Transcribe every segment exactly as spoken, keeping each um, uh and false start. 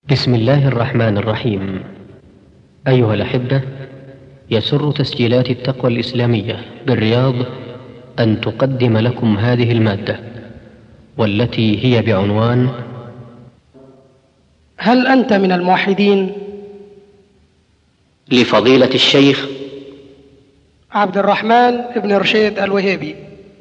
بسم الله الرحمن الرحيم. أيها الأحبة، يسر تسجيلات التقوى الإسلامية بالرياض أن تقدم لكم هذه المادة، والتي هي بعنوان: هل أنت من الموحدين؟ لفضيلة الشيخ عبد الرحمن بن رشيد الوهيبي.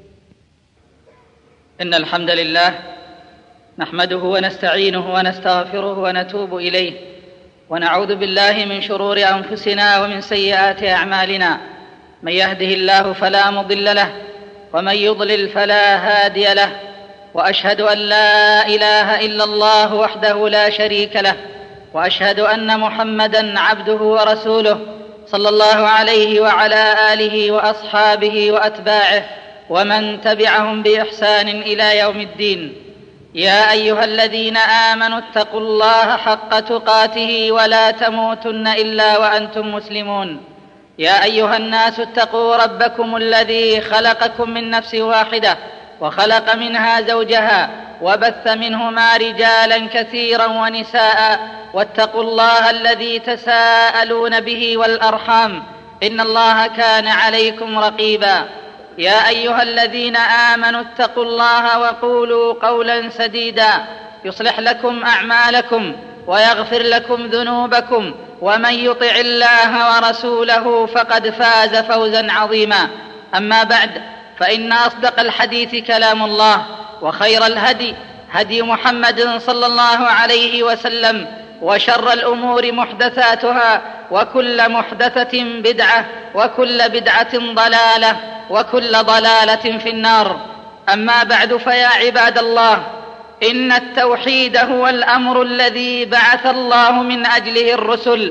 إن الحمد لله نحمده ونستعينه ونستغفره ونتوب إليه، ونعوذ بالله من شرور أنفسنا ومن سيئات أعمالنا. من يهده الله فلا مضل له، ومن يضلل فلا هادي له، وأشهد أن لا إله إلا الله وحده لا شريك له، وأشهد أن محمدًا عبده ورسوله صلى الله عليه وعلى آله وأصحابه وأتباعه ومن تبعهم بإحسان إلى يوم الدين. يا أيها الذين آمنوا اتقوا الله حق تقاته ولا تموتن إلا وأنتم مسلمون. يا أيها الناس اتقوا ربكم الذي خلقكم من نفس واحدة وخلق منها زوجها وبث منهما رجالا كثيرا ونساء، واتقوا الله الذي تساءلون به والأرحام، إن الله كان عليكم رقيبا. يا أيها الذين آمنوا اتقوا الله وقولوا قولا سديدا يصلح لكم أعمالكم ويغفر لكم ذنوبكم، ومن يطع الله ورسوله فقد فاز فوزا عظيما. أما بعد، فإن أصدق الحديث كلام الله، وخير الهدي هدي محمد صلى الله عليه وسلم، وشر الأمور محدثاتها، وكل محدثة بدعة، وكل بدعة ضلالة، وكل ضلالة في النار. أما بعد، فيا عباد الله، إن التوحيد هو الأمر الذي بعث الله من أجله الرسل،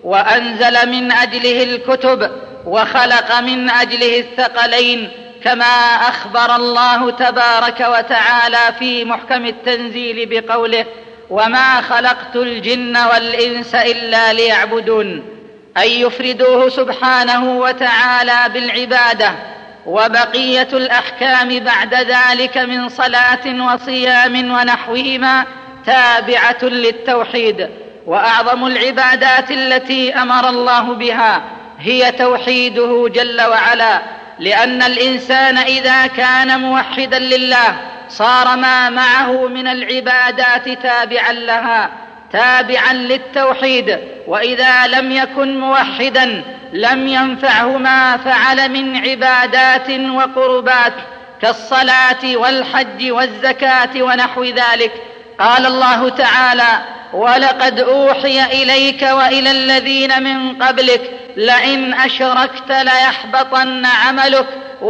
وأنزل من أجله الكتب، وخلق من أجله الثقلين، كما أخبر الله تبارك وتعالى في محكم التنزيل بقوله: وما خلقت الجن والإنس إلا ليعبدون، أي يفردوه سبحانه وتعالى بالعبادة. وبقية الأحكام بعد ذلك من صلاة وصيام ونحوهما تابعة للتوحيد. وأعظم العبادات التي أمر الله بها هي توحيده جل وعلا، لأن الإنسان إذا كان موحدا لله صار ما معه من العبادات تابعا لها، تابعا للتوحيد. وإذا لم يكن موحدا لم ينفعه ما فعل من عبادات وقربات كالصلاة والحج والزكاة ونحو ذلك. قال الله تعالى: ولقد أوحي إليك وإلى الذين من قبلك لئن أشركت ليحبطن عملك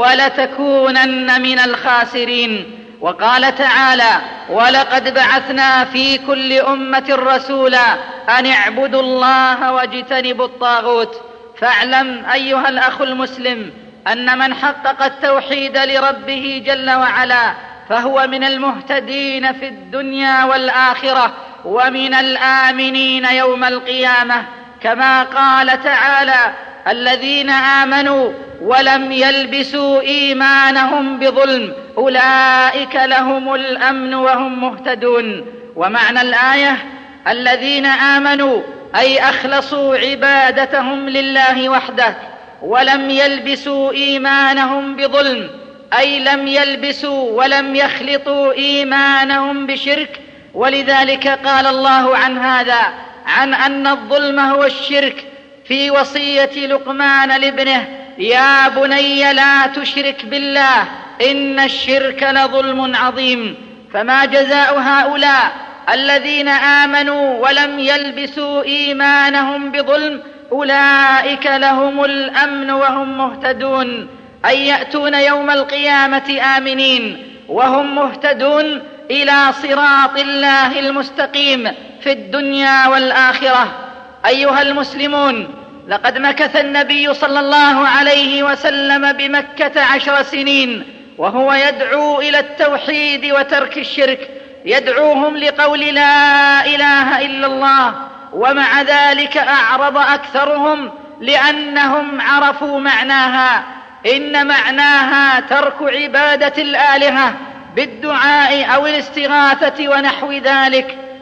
ولتكونن من الخاسرين. وقال تعالى: ولقد بعثنا في كل أمة رسولا أن اعبدوا الله واجتنبوا الطاغوت. فاعلم أيها الأخ المسلم أن من حقق التوحيد لربه جل وعلا فهو من المهتدين في الدنيا والآخرة، ومن الآمنين يوم القيامة، كما قال تعالى: الذين آمنوا ولم يلبسوا إيمانهم بظلم أولئك لهم الأمن وهم مهتدون. ومعنى الآية: الذين آمنوا أي أخلصوا عبادتهم لله وحده، ولم يلبسوا إيمانهم بظلم أي لم يلبسوا ولم يخلطوا إيمانهم بشرك. ولذلك قال الله عن هذا، عن أن الظلم هو الشرك، في وصية لقمان لابنه: يا بني لا تشرك بالله إن الشرك لظلم عظيم. فما جزاء هؤلاء الذين آمنوا ولم يلبسوا إيمانهم بظلم؟ أولئك لهم الأمن وهم مهتدون، أي يأتون يوم القيامة آمنين وهم مهتدون إلى صراط الله المستقيم في الدنيا والآخرة. أيها المسلمون، لقد مكث النبي صلى الله عليه وسلم بمكة عشر سنين وهو يدعو إلى التوحيد وترك الشرك، يدعوهم لقول لا إله إلا الله. ومع ذلك أعرض أكثرهم لأنهم عرفوا معناها. إن معناها ترك عبادة الآلهة بالدعاء أو الاستغاثة ونحو ذلك.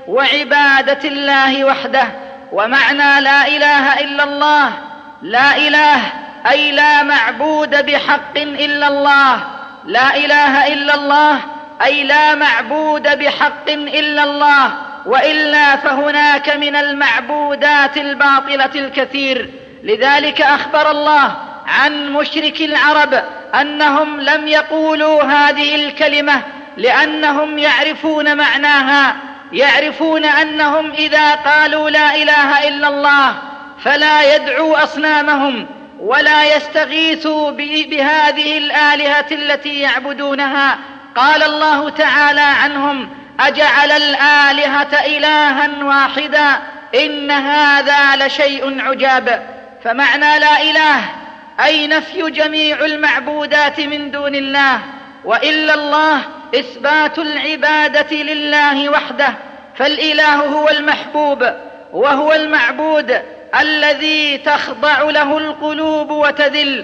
وعبادة الله وحده. ومعنى لا إله إلا الله، لا إله أي لا معبود بحق إلا الله، لا إله إلا الله أي لا معبود بحق إلا الله، وإلا فهناك من المعبودات الباطلة الكثير. لذلك أخبر الله عن مشرك العرب أنهم لم يقولوا هذه الكلمة لأنهم يعرفون معناها، يعرفون أنهم إذا قالوا لا إله إلا الله فلا يدعوا أصنامهم ولا يستغيثوا بهذه الآلهة التي يعبدونها. قال الله تعالى عنهم: أجعل الآلهة إلها واحدا إن هذا لشيء عجاب. فمعنى لا إله أي نفي جميع المعبودات من دون الله، وإلا الله إثبات العبادة لله وحده. فالإله هو المحبوب وهو المعبود الذي تخضع له القلوب وتذل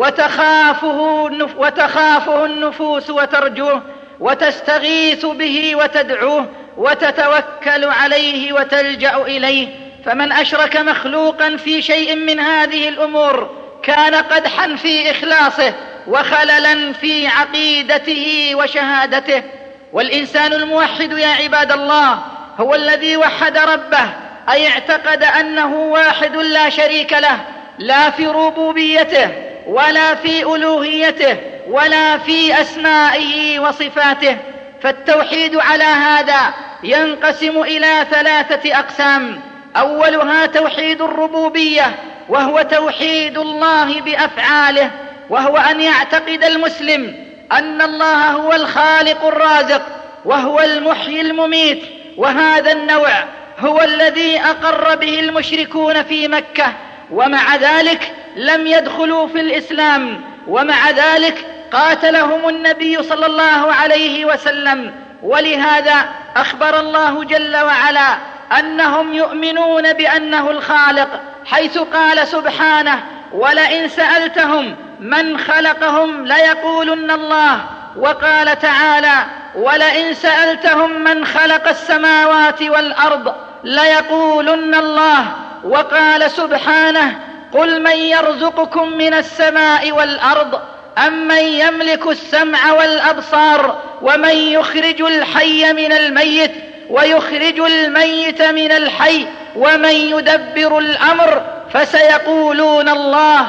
وتخافه, وتخافه النفوس وترجوه وتستغيث به وتدعوه وتتوكل عليه وتلجأ إليه. فمن أشرك مخلوقا في شيء من هذه الأمور كان قدحا في إخلاصه وخللا في عقيدته وشهادته. والإنسان الموحد يا عباد الله هو الذي وحد ربه، أي اعتقد أنه واحد لا شريك له، لا في ربوبيته ولا في ألوهيته ولا في أسمائه وصفاته. فالتوحيد على هذا ينقسم إلى ثلاثة أقسام: أولها توحيد الربوبية، وهو توحيد الله بأفعاله، وهو أن يعتقد المسلم أن الله هو الخالق الرازق وهو المحيي المميت. وهذا النوع هو الذي أقر به المشركون في مكة، ومع ذلك لم يدخلوا في الإسلام، ومع ذلك قاتلهم النبي صلى الله عليه وسلم. ولهذا أخبر الله جل وعلا أنهم يؤمنون بأنه الخالق، حيث قال سبحانه: ولئن سألتهم من خلقهم ليقولن الله. وقال تعالى: ولئن سألتهم من خلق السماوات والأرض ليقولن الله. وقال سبحانه: قل من يرزقكم من السماء والأرض أمن يملك السمع والأبصار ومن يخرج الحي من الميت ويخرج الميت من الحي ومن يدبر الأمر فسيقولون الله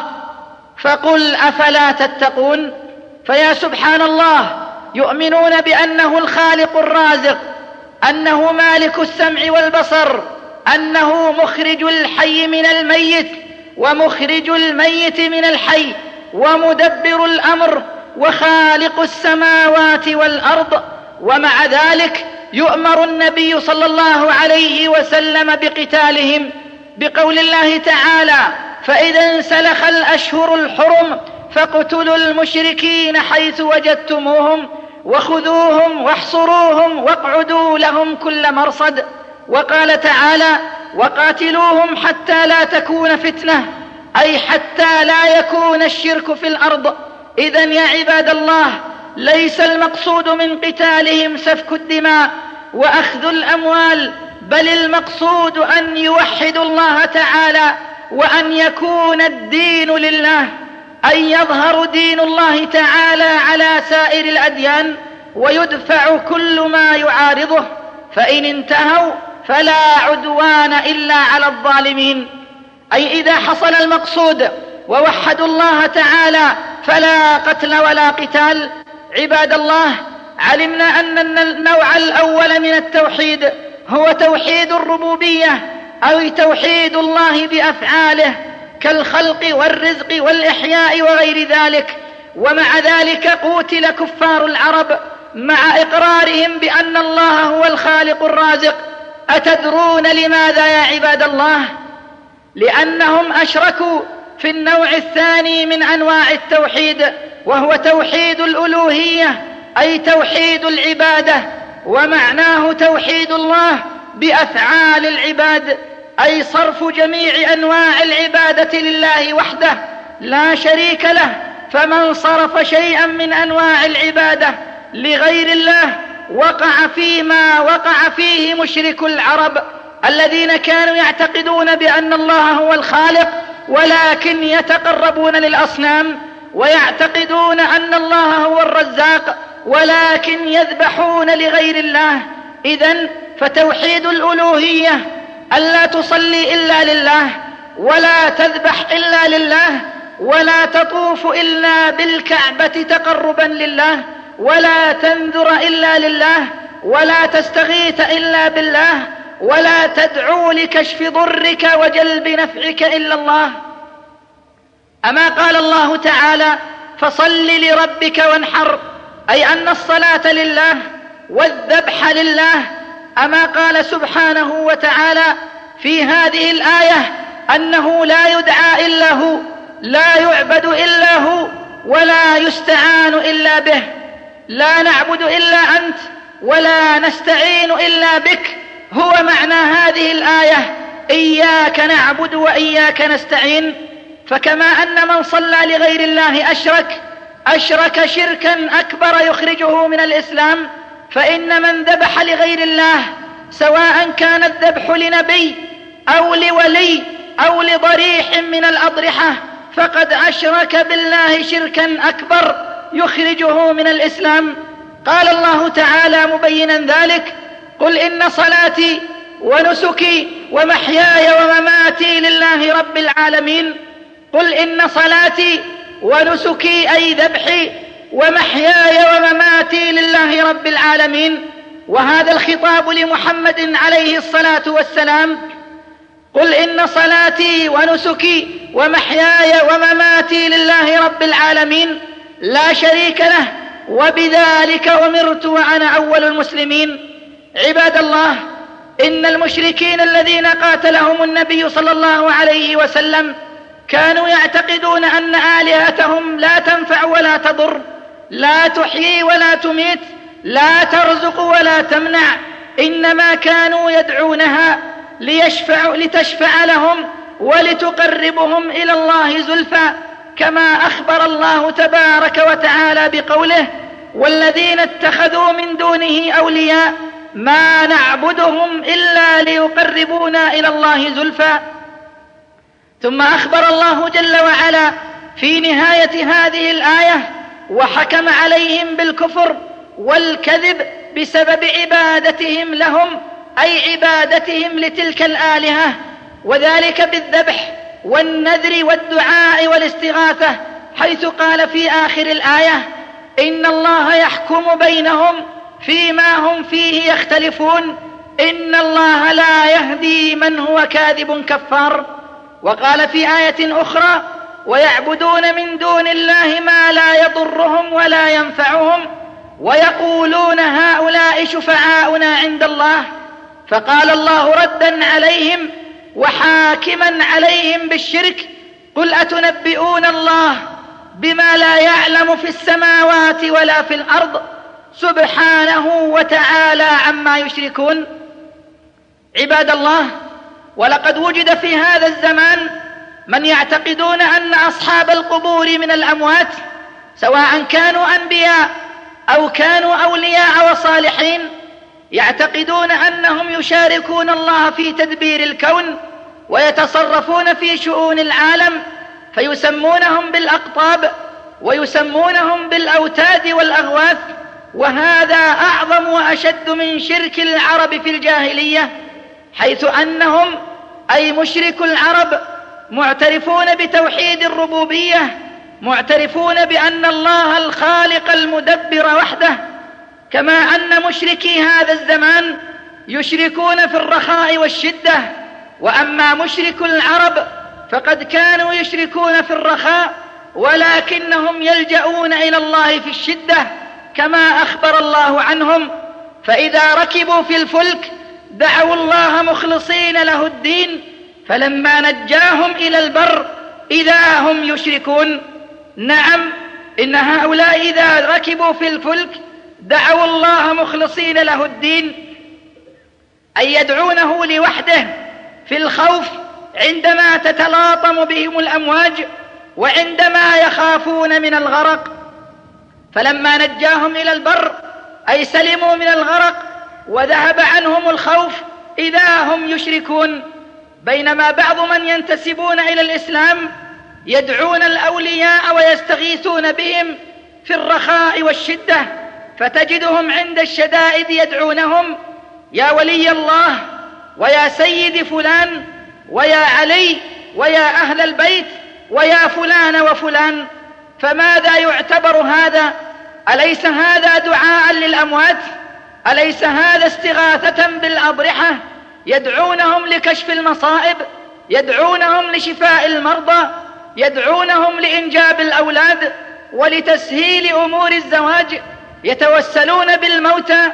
فقل أفلا تتقون. فيا سبحان الله، يؤمنون بأنه الخالق الرازق، أنه مالك السمع والبصر، أنه مخرج الحي من الميت ومخرج الميت من الحي ومدبر الأمر وخالق السماوات والأرض. ومع ذلك يؤمر النبي صلى الله عليه وسلم بقتالهم بقول الله تعالى: فإذا انسلخ الأشهر الحرم فاقتلوا المشركين حيث وجدتموهم وخذوهم واحصروهم واقعدوا لهم كل مرصد. وقال تعالى: وقاتلوهم حتى لا تكون فتنة، أي حتى لا يكون الشرك في الأرض. إذن يا عباد الله، ليس المقصود من قتالهم سفك الدماء وأخذ الأموال، بل المقصود أن يوحدوا الله تعالى وأن يكون الدين لله، أن يظهر دين الله تعالى على سائر الأديان ويدفع كل ما يعارضه. فإن انتهوا فلا عدوان إلا على الظالمين. أي إذا حصل المقصود ووحدوا الله تعالى فلا قتل ولا قتال. عباد الله، علمنا أن النوع الأول من التوحيد هو توحيد الربوبية، أو توحيد الله بأفعاله كالخلق والرزق والإحياء وغير ذلك. ومع ذلك قوتل كفار العرب مع إقرارهم بأن الله هو الخالق الرازق. أتدرون لماذا يا عباد الله؟ لأنهم أشركوا في النوع الثاني من أنواع التوحيد، وهو توحيد الألوهية، أي توحيد العبادة، ومعناه توحيد الله بأفعال العباد، أي صرف جميع أنواع العبادة لله وحده لا شريك له. فمن صرف شيئا من أنواع العبادة لغير الله وقع فيما وقع فيه مشرك العرب الذين كانوا يعتقدون بأن الله هو الخالق ولكن يتقربون للأصنام، ويعتقدون أن الله هو الرزاق ولكن يذبحون لغير الله. إذن فتوحيد الألوهية ألا تصلي إلا لله، ولا تذبح إلا لله، ولا تطوف إلا بالكعبة تقربا لله، ولا تنذر إلا لله، ولا تستغيث إلا بالله، ولا تدعو لكشف ضرك وجلب نفعك إلا الله. أما قال الله تعالى فصل لربك وانحر، أي أن الصلاة لله والذبح لله. أما قال سبحانه وتعالى في هذه الآية أنه لا يدعى إلا هو، لا يعبد إلا هو، ولا يستعان إلا به، لا نعبد إلا أنت ولا نستعين إلا بك. هو معنى هذه الآية إياك نعبد وإياك نستعين. فكما أن من صلى لغير الله أشرك أشرك شركا أكبر يخرجه من الإسلام، فإن من ذبح لغير الله سواء كان الذبح لنبي أو لولي أو لضريح من الأضرحة فقد أشرك بالله شركا أكبر يخرجه من الإسلام. قال الله تعالى مبينا ذلك قل إن صلاتي ونسكي ومحياي ومماتي لله رب العالمين. قل إن صلاتي ونسكي أي ذبحي ومحياي ومماتي لله رب العالمين. وهذا الخطاب لمحمد عليه الصلاة والسلام. قل إن صلاتي ونسكي ومحياي ومماتي لله رب العالمين لا شريك له وبذلك أمرت وأنا أول المسلمين. عباد الله، إن المشركين الذين قاتلهم النبي صلى الله عليه وسلم كانوا يعتقدون أن آلهتهم لا تنفع ولا تضر، لا تحيي ولا تميت، لا ترزق ولا تمنع، إنما كانوا يدعونها ليشفع لتشفع لهم ولتقربهم إلى الله زلفى، كما أخبر الله تبارك وتعالى بقوله والذين اتخذوا من دونه أولياء ما نعبدهم إلا ليقربونا إلى الله زلفى. ثم أخبر الله جل وعلا في نهاية هذه الآية وحكم عليهم بالكفر والكذب بسبب عبادتهم لهم، أي عبادتهم لتلك الآلهة، وذلك بالذبح والنذر والدعاء والاستغاثة، حيث قال في آخر الآية إن الله يحكم بينهم فيما هم فيه يختلفون إن الله لا يهدي من هو كاذب كفار. وقال في آية أخرى ويعبدون من دون الله ما لا يضرهم ولا ينفعهم ويقولون هؤلاء شفعاؤنا عند الله. فقال الله ردا عليهم وحاكما عليهم بالشرك قل أتنبئون الله بما لا يعلم في السماوات ولا في الأرض سبحانه وتعالى عما يشركون. عباد الله، ولقد وجد في هذا الزمان من يعتقدون أن أصحاب القبور من الأموات سواء كانوا أنبياء أو كانوا أولياء وصالحين، يعتقدون أنهم يشاركون الله في تدبير الكون ويتصرفون في شؤون العالم، فيسمونهم بالأقطاب ويسمونهم بالأوتاد والأغواث. وهذا أعظم وأشد من شرك العرب في الجاهلية، حيث أنهم أي مشرك العرب معترفون بتوحيد الربوبية، معترفون بأن الله الخالق المدبر وحده، كما أن مشركي هذا الزمان يشركون في الرخاء والشدة. وأما مشرك العرب فقد كانوا يشركون في الرخاء ولكنهم يلجؤون إلى الله في الشدة، كما أخبر الله عنهم فإذا ركبوا في الفلك دعوا الله مخلصين له الدين فلما نجاهم إلى البر إذا هم يشركون. نعم، إن هؤلاء إذا ركبوا في الفلك دعوا الله مخلصين له الدين، أي يدعونه لوحده في الخوف عندما تتلاطم بهم الأمواج وعندما يخافون من الغرق. فلما نجاهم إلى البر أي سلموا من الغرق وذهب عنهم الخوف إذا هم يشركون. بينما بعض من ينتسبون إلى الإسلام يدعون الأولياء ويستغيثون بهم في الرخاء والشدة، فتجدهم عند الشدائد يدعونهم: يا ولي الله، ويا سيد فلان، ويا علي، ويا أهل البيت، ويا فلان وفلان. فماذا يعتبر هذا؟ أليس هذا دعاء للأموات؟ أليس هذا استغاثة بالأضرحة؟ يدعونهم لكشف المصائب، يدعونهم لشفاء المرضى، يدعونهم لإنجاب الأولاد ولتسهيل أمور الزواج، يتوسلون بالموتى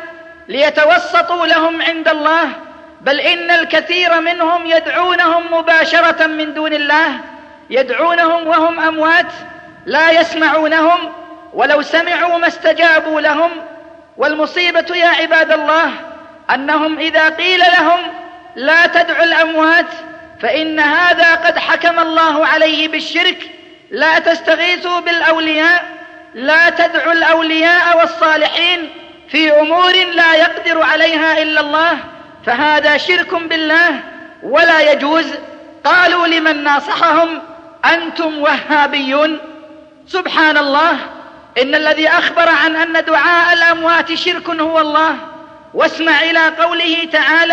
ليتوسطوا لهم عند الله. بل إن الكثير منهم يدعونهم مباشرة من دون الله، يدعونهم وهم أموات لا يسمعونهم، ولو سمعوا ما استجابوا لهم. والمصيبة يا عباد الله أنهم إذا قيل لهم لا تدعوا الأموات فإن هذا قد حكم الله عليه بالشرك. لا تستغيثوا بالأولياء، لا تدعوا الأولياء والصالحين في أمور لا يقدر عليها إلا الله، فهذا شرك بالله ولا يجوز. قالوا لمن ناصحهم: أنتم وهابيون. سبحان الله، إن الذي أخبر عن أن دعاء الأموات شرك هو الله. واسمع إلى قوله تعالى: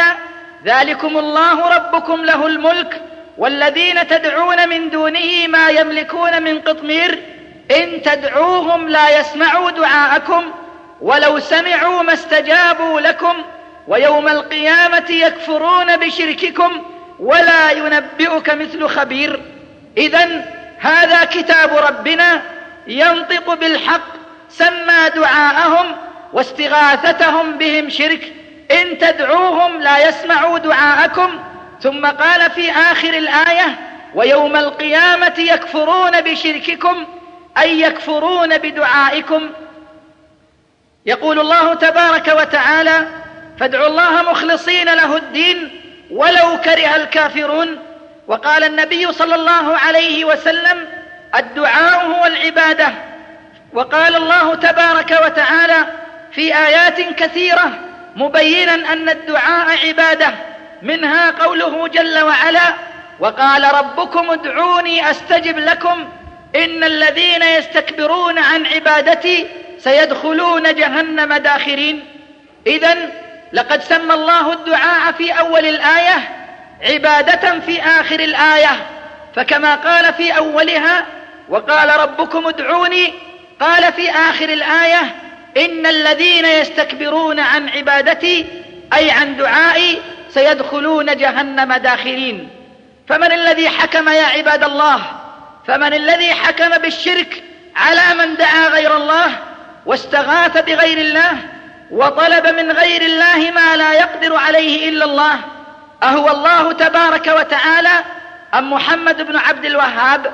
ذلكم الله ربكم له الملك والذين تدعون من دونه ما يملكون من قطمير إن تدعوهم لا يسمعوا دعاءكم ولو سمعوا ما استجابوا لكم ويوم القيامة يكفرون بشرككم ولا ينبئك مثل خبير. إذن هذا كتاب ربنا ينطق بالحق، سمى دعاءهم واستغاثتهم بهم شرك. إن تدعوهم لا يسمعوا دعاءكم، ثم قال في آخر الآية: ويوم القيامة يكفرون بشرككم، أي يكفرون بدعائكم. يقول الله تبارك وتعالى: فادعوا الله مخلصين له الدين ولو كره الكافرون. وقال النبي صلى الله عليه وسلم: الدعاء هو العبادة. وقال الله تبارك وتعالى في آيات كثيرة مبينا أن الدعاء عبادة، منها قوله جل وعلا: وقال ربكم ادعوني أستجب لكم إن الذين يستكبرون عن عبادتي سيدخلون جهنم داخرين. إذن لقد سمى الله الدعاء في أول الآية عبادة في آخر الآية، فكما قال في أولها: وقال ربكم ادعوني، قال في آخر الآية: إن الذين يستكبرون عن عبادتي أي عن دعائي سيدخلون جهنم داخرين. فمن الذي حكم يا عباد الله؟ فمن الذي حكم بالشرك على من دعا غير الله واستغاث بغير الله وطلب من غير الله ما لا يقدر عليه إلا الله؟ أهو الله تبارك وتعالى أم محمد بن عبد الوهاب؟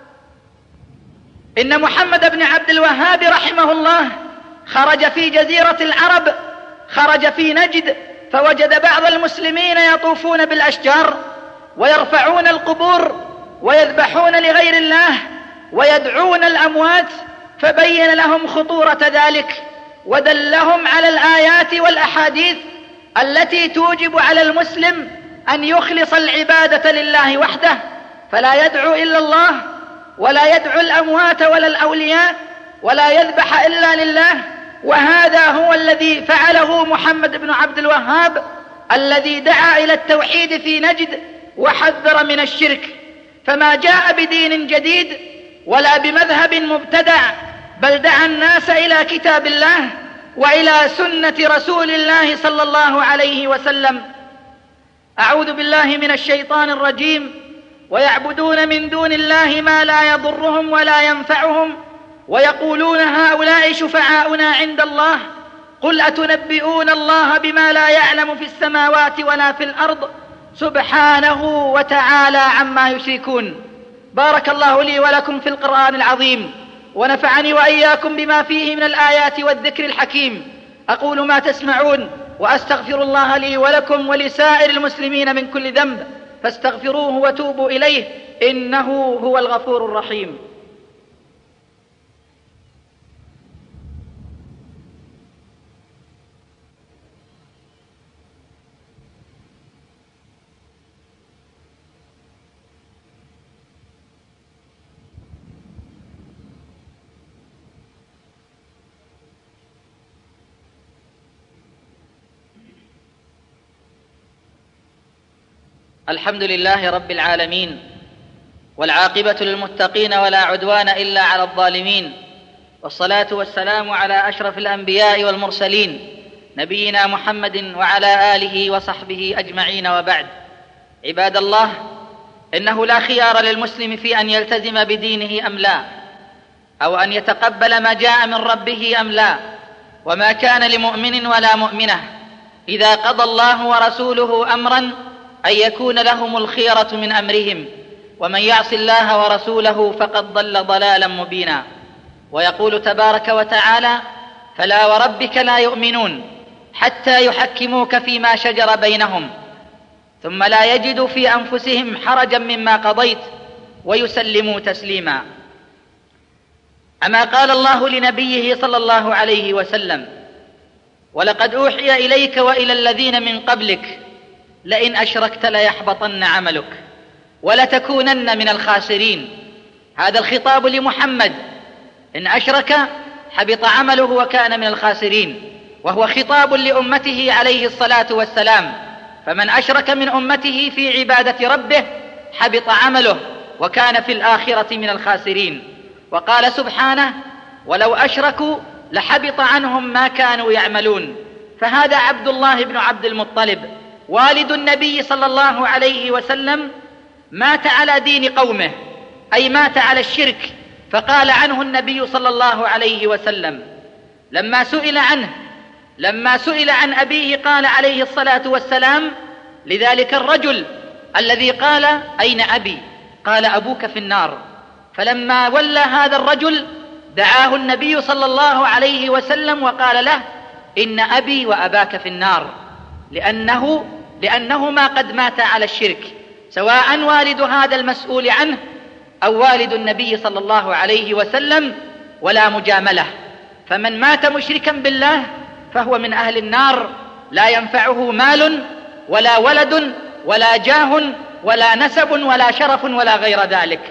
إن محمد بن عبد الوهاب رحمه الله خرج في جزيرة العرب، خرج في نجد، فوجد بعض المسلمين يطوفون بالأشجار ويرفعون القبور ويذبحون لغير الله ويدعون الأموات، فبين لهم خطورة ذلك ودلهم على الآيات والأحاديث التي توجب على المسلم أن يخلص العبادة لله وحده، فلا يدعو إلا الله ولا يدعو الأموات ولا الأولياء ولا يذبح إلا لله. وهذا هو الذي فعله محمد بن عبد الوهاب الذي دعا إلى التوحيد في نجد وحذر من الشرك، فما جاء بدين جديد ولا بمذهب مبتدع، بل دعا الناس إلى كتاب الله وإلى سنة رسول الله صلى الله عليه وسلم. أعوذ بالله من الشيطان الرجيم. ويعبدون من دون الله ما لا يضرهم ولا ينفعهم ويقولون هؤلاء شفعاؤنا عند الله قل أتنبئون الله بما لا يعلم في السماوات ولا في الأرض سبحانه وتعالى عما يشركون. بارك الله لي ولكم في القرآن العظيم، ونفعني وإياكم بما فيه من الآيات والذكر الحكيم. أقول ما تسمعون وأستغفر الله لي ولكم ولسائر المسلمين من كل ذنب، فاستغفروه وتوبوا إليه إنه هو الغفور الرحيم. الحمد لله رب العالمين، والعاقبة للمتقين ولا عدوان إلا على الظالمين، والصلاة والسلام على أشرف الأنبياء والمرسلين نبينا محمد وعلى آله وصحبه أجمعين، وبعد. عباد الله، إنه لا خيار للمسلم في أن يلتزم بدينه أم لا، أو أن يتقبل ما جاء من ربه أم لا، وما كان لمؤمن ولا مؤمنة إذا قضى الله ورسوله أمرا أن يكون لهم الخيرة من أمرهم، ومن يعص الله ورسوله فقد ضل ضلالا مبينا. ويقول تبارك وتعالى: فلا وربك لا يؤمنون حتى يحكموك فيما شجر بينهم ثم لا يجدوا في أنفسهم حرجا مما قضيت ويسلموا تسليما. أما قال الله لنبيه صلى الله عليه وسلم: ولقد أوحي إليك وإلى الذين من قبلك لئن أشركت ليحبطن عملك ولتكونن من الخاسرين. هذا الخطاب لمحمد، إن أشرك حبط عمله وكان من الخاسرين، وهو خطاب لأمته عليه الصلاة والسلام. فمن أشرك من أمته في عبادة ربه حبط عمله وكان في الآخرة من الخاسرين. وقال سبحانه: ولو أشركوا لحبط عنهم ما كانوا يعملون. فهذا عبد الله بن عبد المطلب والد النبي صلى الله عليه وسلم مات على دين قومه، أي مات على الشرك. فقال عنه النبي صلى الله عليه وسلم لما سئل عنه لما سئل عن أبيه قال عليه الصلاة والسلام لذلك الرجل الذي قال: أين أبي؟ قال: أبوك في النار. فلما ولى هذا الرجل دعاه النبي صلى الله عليه وسلم وقال له: إن أبي وأباك في النار، لأنه لأنهما قد ماتا على الشرك، سواء والد هذا المسؤول عنه أو والد النبي صلى الله عليه وسلم، ولا مجاملة. فمن مات مشركا بالله فهو من أهل النار، لا ينفعه مال ولا ولد ولا جاه ولا نسب ولا شرف ولا غير ذلك.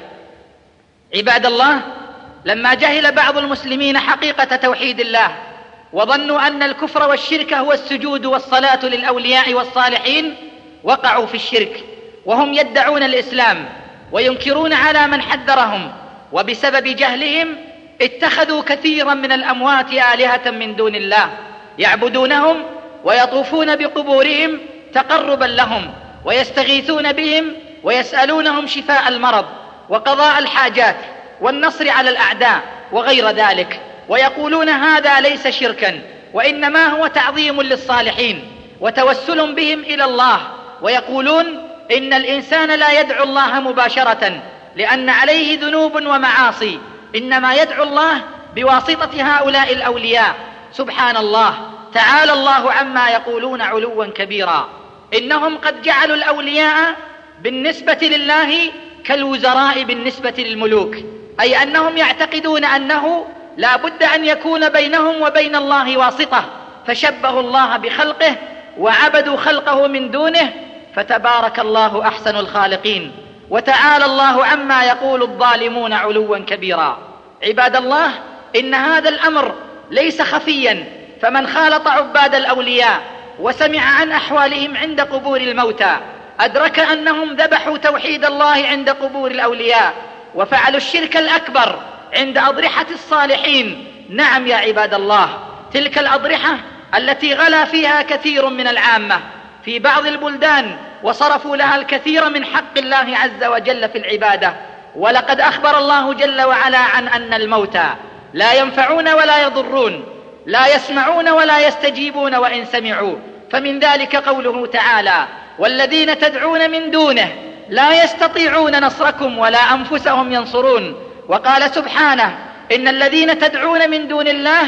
عباد الله، لما جهل بعض المسلمين حقيقة توحيد الله وظنوا أن الكفر والشرك هو السجود والصلاة للأولياء والصالحين، وقعوا في الشرك وهم يدعون الإسلام وينكرون على من حذرهم، وبسبب جهلهم اتخذوا كثيرا من الأموات آلهة من دون الله يعبدونهم ويطوفون بقبورهم تقربا لهم، ويستغيثون بهم ويسألونهم شفاء المرض وقضاء الحاجات والنصر على الأعداء وغير ذلك. ويقولون هذا ليس شركا، وإنما هو تعظيم للصالحين وتوسل بهم إلى الله. ويقولون إن الإنسان لا يدعو الله مباشرة لأن عليه ذنوب ومعاصي، إنما يدعو الله بواسطة هؤلاء الأولياء. سبحان الله، تعالى الله عما يقولون علوا كبيرا. إنهم قد جعلوا الأولياء بالنسبة لله كالوزراء بالنسبة للملوك، أي أنهم يعتقدون أنه لا بد أن يكون بينهم وبين الله واسطة، فشبهوا الله بخلقه وعبدوا خلقه من دونه، فتبارك الله أحسن الخالقين. وتعالى الله عما يقول الظالمون علوا كبيرا. عباد الله، إن هذا الأمر ليس خفيا، فمن خالط عباد الأولياء وسمع عن أحوالهم عند قبور الموتى أدرك أنهم ذبحوا توحيد الله عند قبور الأولياء وفعلوا الشرك الأكبر عند أضرحة الصالحين. نعم يا عباد الله، تلك الأضرحة التي غلا فيها كثير من العامة في بعض البلدان وصرفوا لها الكثير من حق الله عز وجل في العبادة. ولقد أخبر الله جل وعلا عن أن الموتى لا ينفعون ولا يضرون، لا يسمعون ولا يستجيبون وإن سمعوا. فمن ذلك قوله تعالى: والذين تدعون من دونه لا يستطيعون نصركم ولا أنفسهم ينصرون. وقال سبحانه: إن الذين تدعون من دون الله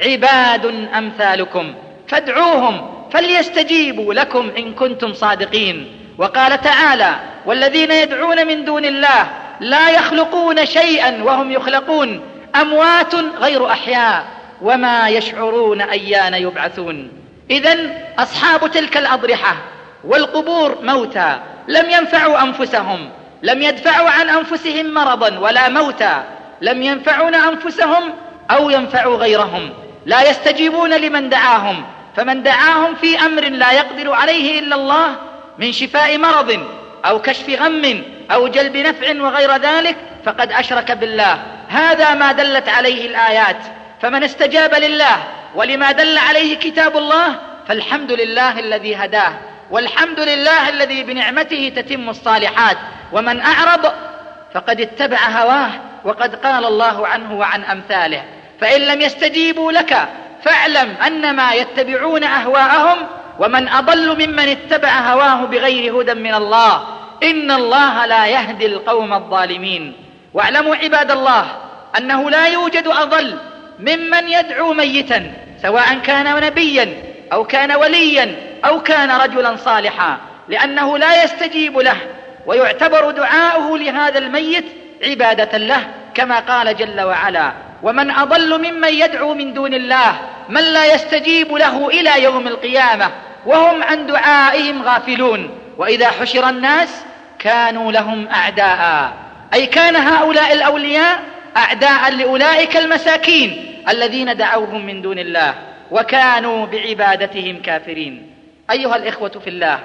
عباد أمثالكم فادعوهم فليستجيبوا لكم إن كنتم صادقين. وقال تعالى: والذين يدعون من دون الله لا يخلقون شيئا وهم يخلقون، أموات غير أحياء وما يشعرون أيان يبعثون. إذن أصحاب تلك الأضرحة والقبور موتى لم ينفعوا أنفسهم، لم يدفعوا عن أنفسهم مرضا ولا موتا، لم ينفعون أنفسهم أو ينفعوا غيرهم، لا يستجيبون لمن دعاهم. فمن دعاهم في أمر لا يقدر عليه إلا الله من شفاء مرض أو كشف غم أو جلب نفع وغير ذلك فقد أشرك بالله. هذا ما دلت عليه الآيات. فمن استجاب لله ولما دل عليه كتاب الله فالحمد لله الذي هداه، والحمد لله الذي بنعمته تتم الصالحات. ومن أعرض فقد اتبع هواه، وقد قال الله عنه وعن أمثاله: فإن لم يستجيبوا لك فاعلم أنما يتبعون أهواءهم ومن أضل ممن اتبع هواه بغير هدى من الله، إن الله لا يهدي القوم الظالمين. واعلموا عباد الله أنه لا يوجد أضل ممن يدعو ميتا، سواء كان نبيا أو كان وليا أو كان رجلا صالحا، لأنه لا يستجيب له، ويعتبر دعاؤه لهذا الميت عبادة له، كما قال جل وعلا: ومن أضل ممن يدعو من دون الله من لا يستجيب له إلى يوم القيامة وهم عن دعائهم غافلون. وإذا حشر الناس كانوا لهم أعداء، أي كان هؤلاء الأولياء أعداء لأولئك المساكين الذين دعوهم من دون الله وكانوا بعبادتهم كافرين. أيها الإخوة في الله،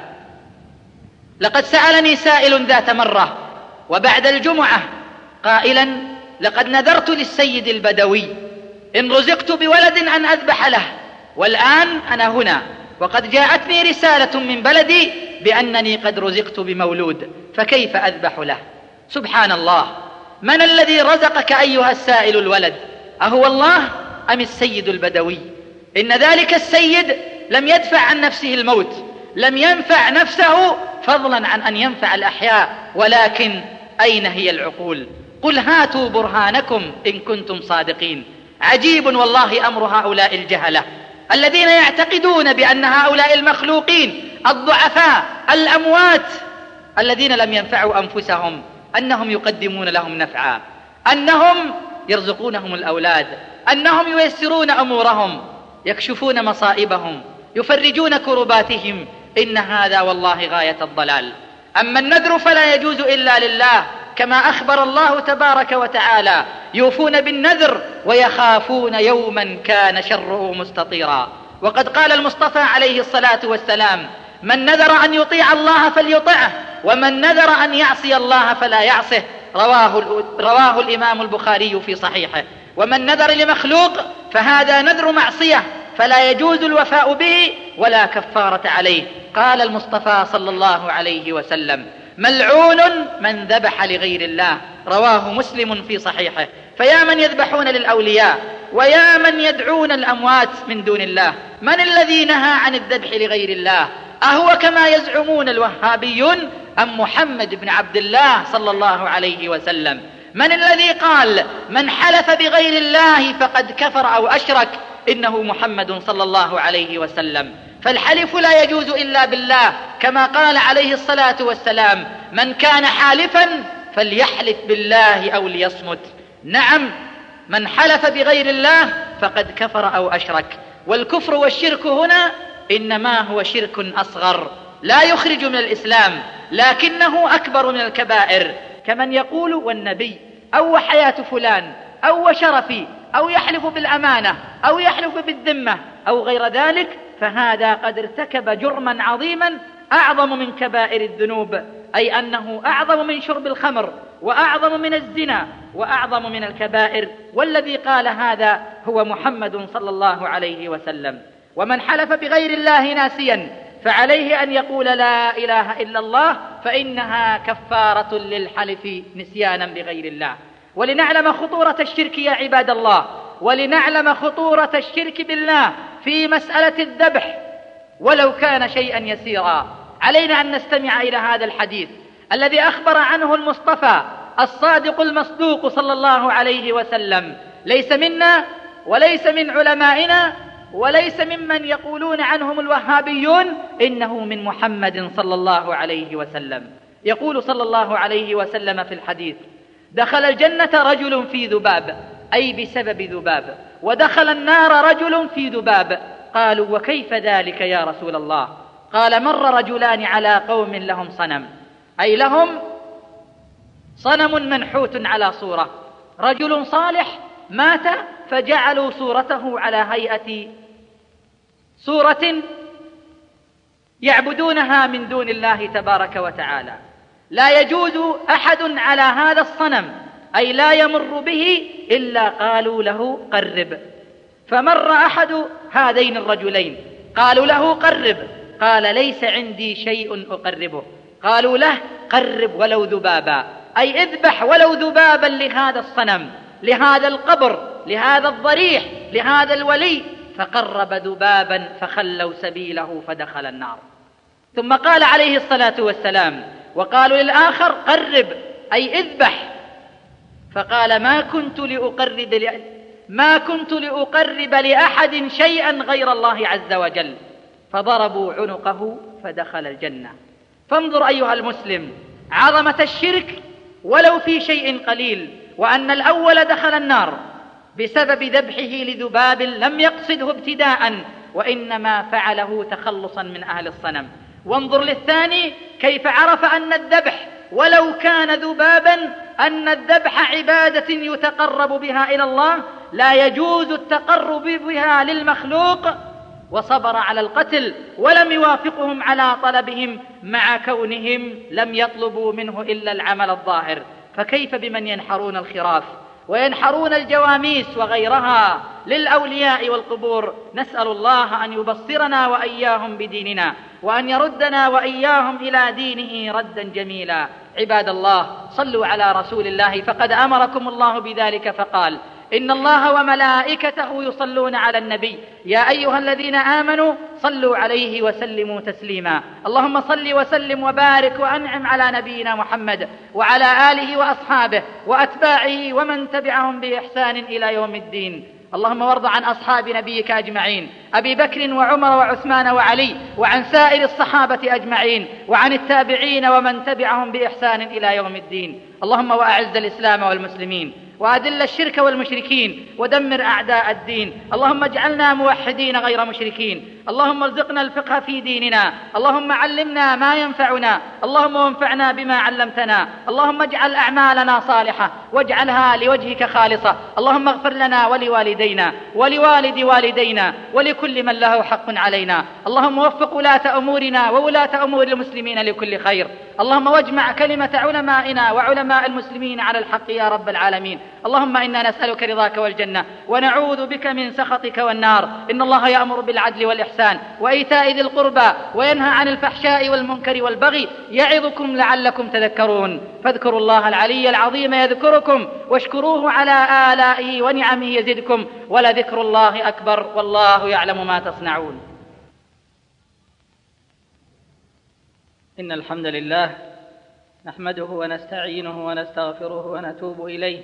لقد سألني سائل ذات مرة وبعد الجمعة قائلا: لقد نذرت للسيد البدوي إن رزقت بولد أن أذبح له، والآن أنا هنا وقد جاءتني رسالة من بلدي بأنني قد رزقت بمولود، فكيف أذبح له؟ سبحان الله، من الذي رزقك أيها السائل الولد؟ أهو الله أم السيد البدوي؟ إن ذلك السيد لم يدفع عن نفسه الموت، لم ينفع نفسه فضلا عن أن ينفع الأحياء، ولكن أين هي العقول؟ قل هاتوا برهانكم إن كنتم صادقين. عجيب والله أمر هؤلاء الجهلة الذين يعتقدون بأن هؤلاء المخلوقين الضعفاء الأموات الذين لم ينفعوا أنفسهم أنهم يقدمون لهم نفعا، أنهم يرزقونهم الأولاد، أنهم ييسرون أمورهم، يكشفون مصائبهم، يفرجون كرباتهم. إن هذا والله غاية الضلال. أما النذر فلا يجوز إلا لله، كما أخبر الله تبارك وتعالى: يوفون بالنذر ويخافون يوما كان شره مستطيرا. وقد قال المصطفى عليه الصلاة والسلام: من نذر أن يطيع الله فليطعه، ومن نذر أن يعصي الله فلا يعصه. رواه, رواه الإمام البخاري في صحيحه. ومن نذر لمخلوق فهذا نذر معصية فلا يجوز الوفاء به ولا كفارة عليه. قال المصطفى صلى الله عليه وسلم: ملعون من ذبح لغير الله. رواه مسلم في صحيحه. فيا من يذبحون للأولياء ويا من يدعون الأموات من دون الله، من الذي نهى عن الذبح لغير الله؟ أهو كما يزعمون الوهابيون أم محمد بن عبد الله صلى الله عليه وسلم؟ من الذي قال: من حلف بغير الله فقد كفر أو أشرك؟ إنه محمد صلى الله عليه وسلم. فالحلف لا يجوز إلا بالله، كما قال عليه الصلاة والسلام: من كان حالفا فليحلف بالله أو ليصمت. نعم، من حلف بغير الله فقد كفر أو أشرك. والكفر والشرك هنا إنما هو شرك أصغر لا يخرج من الإسلام، لكنه أكبر من الكبائر، كمن يقول والنبي أو حياة فلان أو شرفي أو يحلف بالأمانة أو يحلف بالذمة أو غير ذلك، فهذا قد ارتكب جرما عظيما أعظم من كبائر الذنوب، أي أنه أعظم من شرب الخمر وأعظم من الزنا وأعظم من الكبائر. والذي قال هذا هو محمد صلى الله عليه وسلم. ومن حلف بغير الله ناسيا فعليه أن يقول لا إله إلا الله، فإنها كفارة للحلف نسيانا بغير الله. ولنعلم خطورة الشرك يا عباد الله، ولنعلم خطورة الشرك بالله في مسألة الذبح ولو كان شيئا يسيرا، علينا أن نستمع إلى هذا الحديث الذي أخبر عنه المصطفى الصادق المصدوق صلى الله عليه وسلم: ليس منا وليس من علمائنا وليس ممن يقولون عنهم الوهابيون إنه من محمد صلى الله عليه وسلم. يقول صلى الله عليه وسلم في الحديث: دخل الجنة رجل في ذباب، أي بسبب ذباب، ودخل النار رجل في ذباب. قالوا: وكيف ذلك يا رسول الله؟ قال: مر رجلان على قوم لهم صنم، أي لهم صنم منحوت على صورة، رجل صالح مات فجعلوا صورته على هيئة صورة يعبدونها من دون الله تبارك وتعالى. لا يجوز أحد على هذا الصنم، أي لا يمر به إلا قالوا له قرب. فمر أحد هذين الرجلين، قالوا له قرب، قال ليس عندي شيء أقربه. قالوا له قرب ولو ذبابا، أي اذبح ولو ذبابا لهذا الصنم، لهذا القبر، لهذا الضريح، لهذا الولي. فقرب ذبابا فخلوا سبيله فدخل النار. ثم قال عليه الصلاة والسلام: وقالوا للآخر قرب أي اذبح، فقال ما كنت لأقرب ل... ما كنت لأقرب لأحد شيئا غير الله عز وجل. فضربوا عنقه فدخل الجنة. فانظر أيها المسلم عظمة الشرك ولو في شيء قليل، وأن الأول دخل النار بسبب ذبحه لذباب لم يقصده ابتداء، وإنما فعله تخلصا من أهل الصنم. وانظر للثاني كيف عرف أن الذبح ولو كان ذبابا، أن الذبح عبادة يتقرب بها إلى الله، لا يجوز التقرب بها للمخلوق، وصبر على القتل ولم يوافقهم على طلبهم مع كونهم لم يطلبوا منه إلا العمل الظاهر. فكيف بمن ينحرون الخراف وينحرون الجواميس وغيرها للأولياء والقبور؟ نسأل الله أن يبصرنا وإياهم بديننا، وأن يردنا وإياهم إلى دينه ردا جميلا. عباد الله، صلوا على رسول الله، فقد أمركم الله بذلك فقال: إن الله وملائكته يصلون على النبي يا أيها الذين آمنوا صلوا عليه وسلموا تسليما. اللهم صل وسلم وبارك وأنعم على نبينا محمد وعلى آله وأصحابه وأتباعه ومن تبعهم بإحسان إلى يوم الدين. اللهم وارض عن أصحاب نبيك أجمعين، أبي بكر وعمر وعثمان وعلي، وعن سائر الصحابة أجمعين، وعن التابعين ومن تبعهم بإحسان إلى يوم الدين. اللهم وأعز الإسلام والمسلمين، وأذل الشرك والمشركين، ودمر أعداء الدين. اللهم اجعلنا موحدين غير مشركين. اللهم ارزقنا الفقه في ديننا. اللهم علمنا ما ينفعنا. اللهم وانفعنا بما علمتنا. اللهم اجعل أعمالنا صالحة واجعلها لوجهك خالصة. اللهم اغفر لنا ولوالدينا ولوالد والدينا ولكل من له حق علينا. اللهم وفق ولاة أمورنا وولاة أمور المسلمين لكل خير. اللهم واجمع كلمة علمائنا وعلماء المسلمين على الحق يا رب العالمين. اللهم إنا نسألك رضاك والجنة، ونعوذ بك من سخطك والنار. إن الله يأمر بالعدل والإحسان وإيتاء ذي القربى وينهى عن الفحشاء والمنكر والبغي، يعظكم لعلكم تذكرون. فاذكروا الله العلي العظيم يذكركم، واشكروه على آلائه ونعمه يزدكم، ولذكر الله أكبر، والله يعلم ما تصنعون. إن الحمد لله نحمده ونستعينه ونستغفره ونتوب إليه،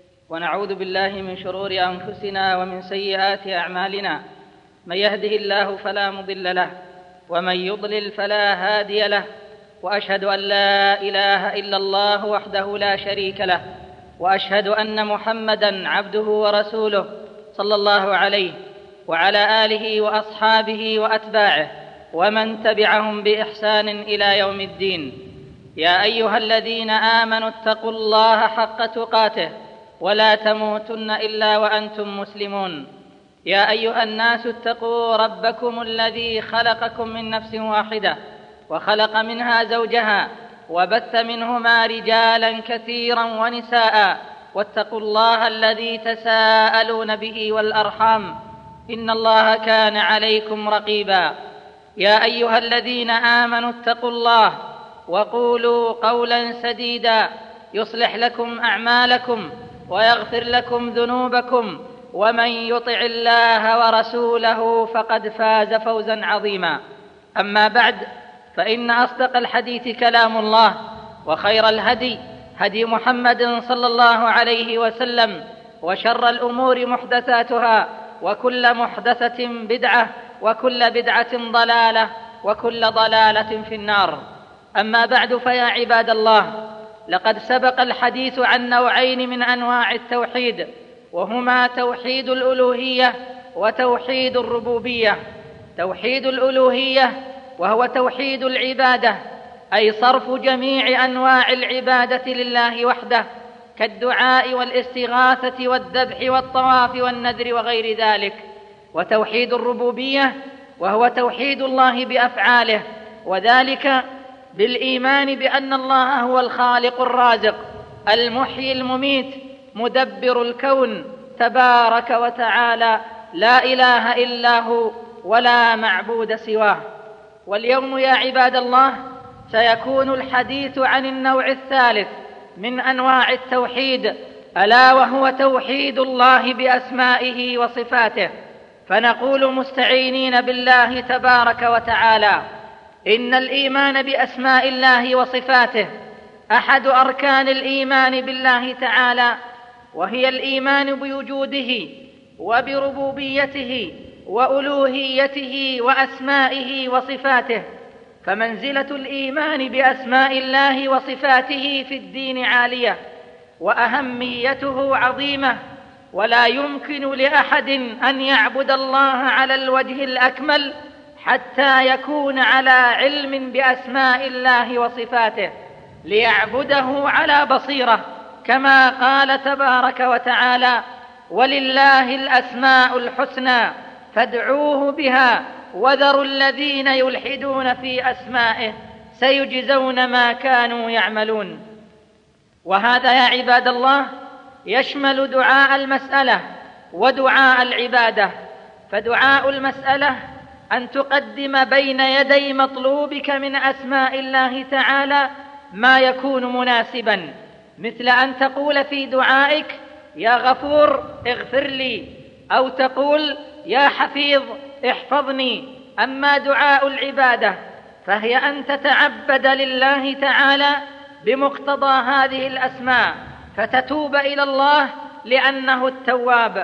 ونعوذ بالله من شرور أنفسنا ومن سيئات أعمالنا. من يهده الله فلا مضل له، ومن يضلل فلا هادي له، وأشهد أن لا إله إلا الله وحده لا شريك له، وأشهد أن محمدًا عبده ورسوله صلى الله عليه وعلى آله وأصحابه وأتباعه ومن تبعهم بإحسان إلى يوم الدين. يا أيها الذين آمنوا اتقوا الله حق تقاته ولا تموتن إلا وأنتم مسلمون. يا أيها الناس اتقوا ربكم الذي خلقكم من نفس واحدة وخلق منها زوجها وبث منهما رجالا كثيرا ونساء، واتقوا الله الذي تساءلون به والأرحام، إن الله كان عليكم رقيبا. يا أيها الذين آمنوا اتقوا الله وقولوا قولا سديدا يصلح لكم أعمالكم ويغفر لكم ذنوبكم، ومن يطع الله ورسوله فقد فاز فوزا عظيما. أما بعد، فإن أصدق الحديث كلام الله، وخير الهدي هدي محمد صلى الله عليه وسلم، وشر الأمور محدثاتها، وكل محدثة بدعة، وكل بدعة ضلالة، وكل ضلالة في النار. أما بعد، فيا عباد الله، لقد سبق الحديث عن نوعين من أنواع التوحيد، وهما توحيد الألوهية وتوحيد الربوبية. توحيد الألوهية وهو توحيد العبادة، أي صرف جميع أنواع العبادة لله وحده، كالدعاء والاستغاثة والذبح والطواف والنذر وغير ذلك. وتوحيد الربوبية وهو توحيد الله بأفعاله، وذلك بالإيمان بأن الله هو الخالق الرازق المحيي المميت مدبر الكون تبارك وتعالى، لا إله إلا هو ولا معبود سواه. واليوم يا عباد الله سيكون الحديث عن النوع الثالث من أنواع التوحيد، ألا وهو توحيد الله بأسمائه وصفاته. فنقول مستعينين بالله تبارك وتعالى: إن الإيمان بأسماء الله وصفاته أحد أركان الإيمان بالله تعالى، وهي الإيمان بوجوده وبربوبيته وألوهيته وأسمائه وصفاته. فمنزلة الإيمان بأسماء الله وصفاته في الدين عالية وأهميته عظيمة، ولا يمكن لأحد أن يعبد الله على الوجه الأكمل حتى يكون على علم بأسماء الله وصفاته، ليعبده على بصيرة، كما قال تبارك وتعالى: ولله الأسماء الحسنى فادعوه بها وذروا الذين يلحدون في أسمائه سيجزون ما كانوا يعملون. وهذا يا عباد الله يشمل دعاء المسألة ودعاء العبادة. فدعاء المسألة أن تقدم بين يدي مطلوبك من أسماء الله تعالى ما يكون مناسبا، مثل أن تقول في دعائك: يا غفور اغفر لي، أو تقول: يا حفيظ احفظني. أما دعاء العبادة فهي أن تتعبد لله تعالى بمقتضى هذه الأسماء، فتتوب إلى الله لأنه التواب،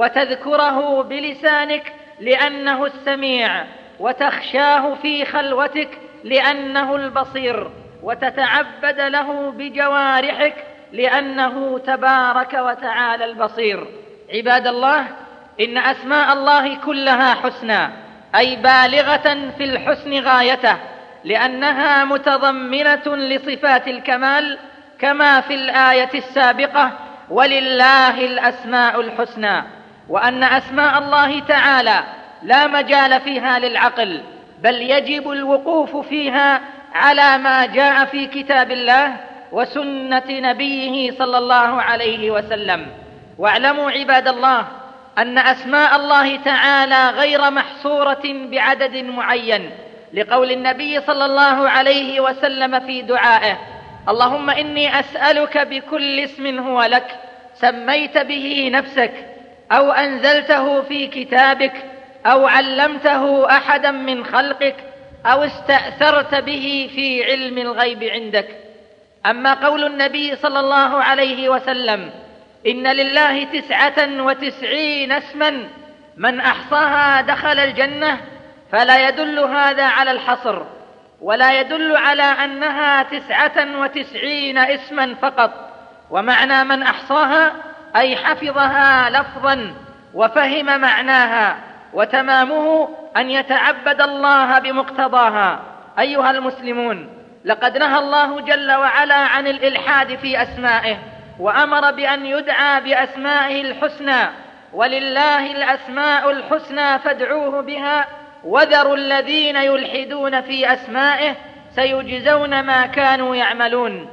وتذكره بلسانك لأنه السميع، وتخشاه في خلوتك لأنه البصير، وتتعبد له بجوارحك لأنه تبارك وتعالى البصير. عباد الله، إن أسماء الله كلها حسنى، أي بالغة في الحسن غايته، لأنها متضمنة لصفات الكمال، كما في الآية السابقة: ولله الأسماء الحسنى. وأن أسماء الله تعالى لا مجال فيها للعقل، بل يجب الوقوف فيها على ما جاء في كتاب الله وسنة نبيه صلى الله عليه وسلم. واعلموا عباد الله أن أسماء الله تعالى غير محصورة بعدد معين، لقول النبي صلى الله عليه وسلم في دعائه: اللهم إني أسألك بكل اسم هو لك سميت به نفسك أو أنزلته في كتابك أو علمته أحدا من خلقك أو استأثرت به في علم الغيب عندك. أما قول النبي صلى الله عليه وسلم: إن لله تسعة وتسعين اسما من أحصاها دخل الجنة، فلا يدل هذا على الحصر، ولا يدل على أنها تسعة وتسعين اسما فقط. ومعنى من أحصاها أي حفظها لفظا وفهم معناها، وتمامه أن يتعبد الله بمقتضاها. أيها المسلمون، لقد نهى الله جل وعلا عن الإلحاد في أسمائه، وأمر بأن يدعى بأسمائه الحسنى: ولله الأسماء الحسنى فادعوه بها وذروا الذين يلحدون في أسمائه سيجزون ما كانوا يعملون.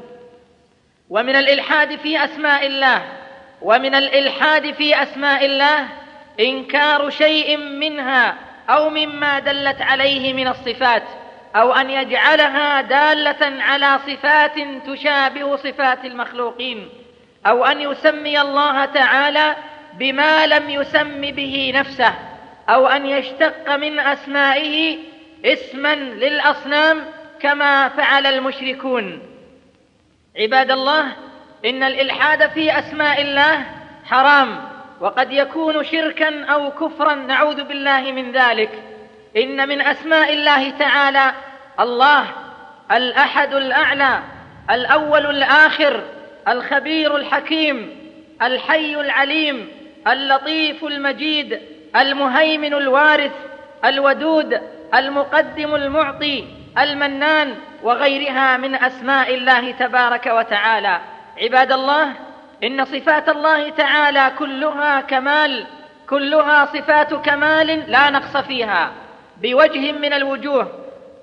ومن الإلحاد في أسماء الله ومن الإلحاد في أسماء الله إنكار شيء منها أو مما دلت عليه من الصفات، أو أن يجعلها دالة على صفات تشابه صفات المخلوقين، أو أن يسمي الله تعالى بما لم يسم به نفسه، أو أن يشتق من أسمائه اسما للأصنام كما فعل المشركون. عباد الله، إن الإلحاد في أسماء الله حرام، وقد يكون شركا أو كفرا، نعوذ بالله من ذلك. إن من أسماء الله تعالى الله الأحد الأعلى، الأول الآخر، الخبير الحكيم، الحي العليم، اللطيف المجيد، المهيمن الوارث، الودود، المقدم المعطي، المنان، وغيرها من أسماء الله تبارك وتعالى. عباد الله، إن صفات الله تعالى كلها كمال، كلها صفات كمال لا نقص فيها بوجه من الوجوه.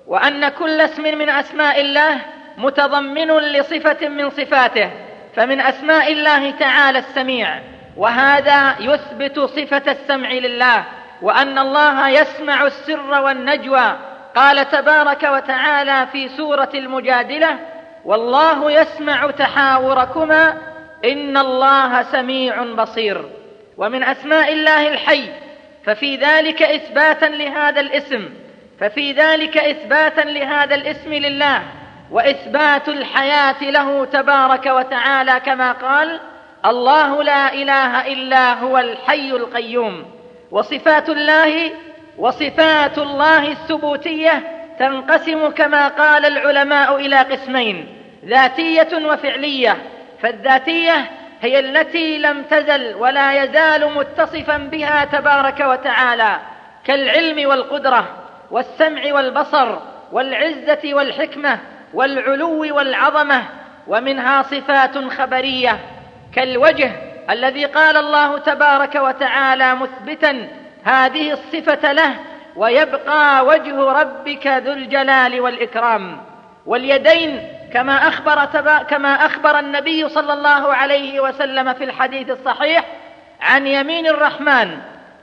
وأن كل اسم من أسماء الله متضمن لصفة من صفاته، فمن أسماء الله تعالى السميع، وهذا يثبت صفة السمع لله، وأن الله يسمع السر والنجوى. قال تبارك وتعالى في سورة المجادلة: والله يسمع تحاوركما إن الله سميع بصير. ومن أسماء الله الحي، ففي ذلك إثباتا لهذا الاسم ففي ذلك إثباتا لهذا الاسم لله، وإثبات الحياة له تبارك وتعالى، كما قال: الله لا إله إلا هو الحي القيوم. وصفات الله وصفات الله الثبوتية تنقسم كما قال العلماء إلى قسمين: ذاتية وفعلية. فالذاتية هي التي لم تزل ولا يزال متصفا بها تبارك وتعالى، كالعلم والقدرة والسمع والبصر والعزة والحكمة والعلو والعظمة. ومنها صفات خبرية كالوجه الذي قال الله تبارك وتعالى مثبتا هذه الصفة له: ويبقى وجه ربك ذو الجلال والإكرام. واليدين كما أخبر, تبا كما أخبر النبي صلى الله عليه وسلم في الحديث الصحيح عن يمين الرحمن: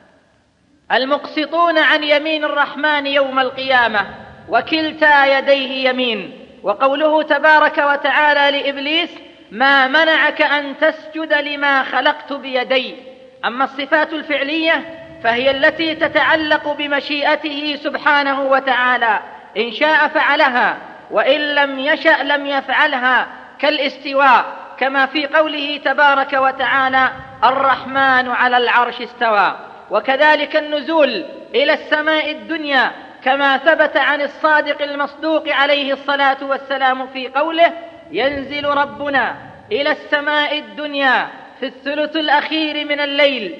المقسطون عن يمين الرحمن يوم القيامة وكلتا يديه يمين. وقوله تبارك وتعالى لإبليس: ما منعك أن تسجد لما خلقت بيدي. أما الصفات الفعلية فهي التي تتعلق بمشيئته سبحانه وتعالى، إن شاء فعلها وإن لم يشأ لم يفعلها، كالاستواء، كما في قوله تبارك وتعالى: الرحمن على العرش استوى. وكذلك النزول إلى السماء الدنيا، كما ثبت عن الصادق المصدوق عليه الصلاة والسلام في قوله: ينزل ربنا إلى السماء الدنيا في الثلث الأخير من الليل.